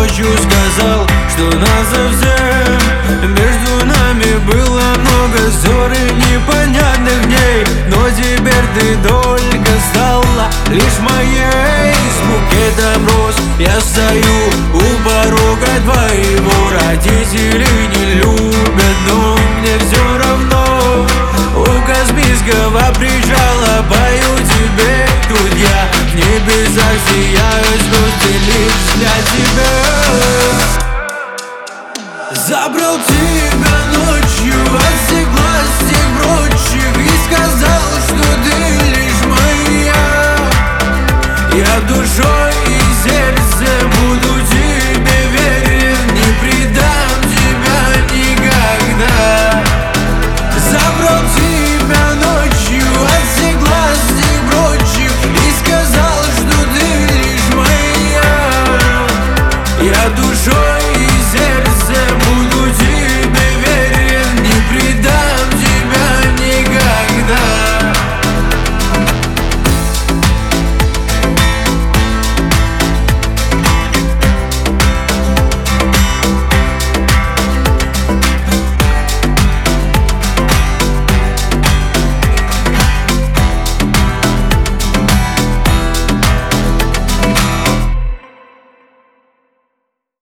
ночью сказал, что насовсем. Между нами было много ссор и непонятных дней, но теперь ты только стала лишь моей. С букетом роз я стою у порога твоего. Родители не любят, но мне все равно. У космического причала пою тебе. Тут я в небесах сияю, звезды лишь для тебя. Забрал тебя ночью от всех глаз, всех прочих, и сказал, что ты лишь моя. Я душой и сердцем буду тебе верен, не предам тебя никогда. Забрал тебя ночью от всех глаз, всех прочих, и сказал, что ты лишь моя. Я